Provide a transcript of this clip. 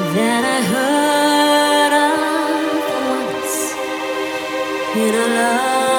that I heard of once in a love.